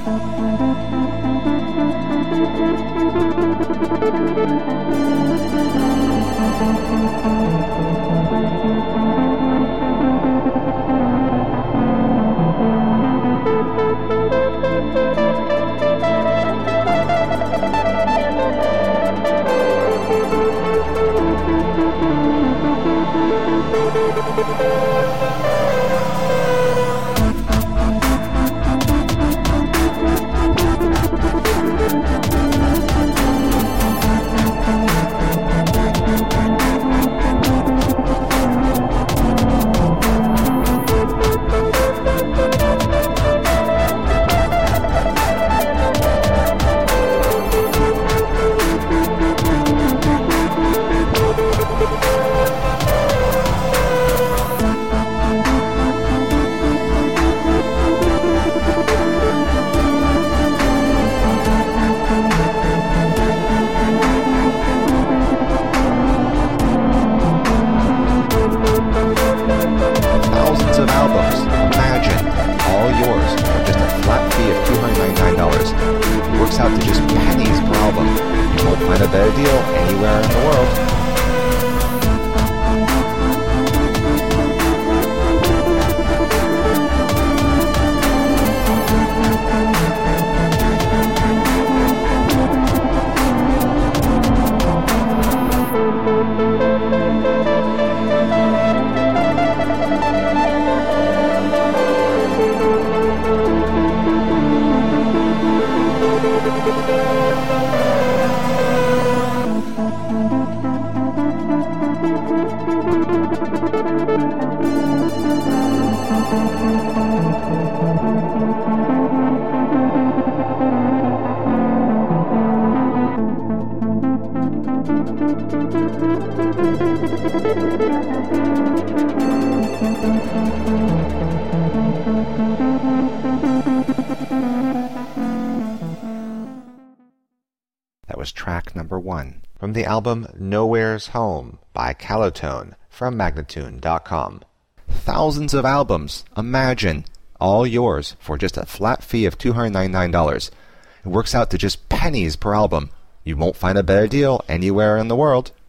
Out to just pennies per album. You won't find a better deal anywhere in the world. That was track number 1 from the album Nowhere's Home by Calotone from Magnatune.com. Thousands of albums, imagine, all yours for just a flat fee of $299. It works out to just pennies per album. You won't find a better deal anywhere in the world.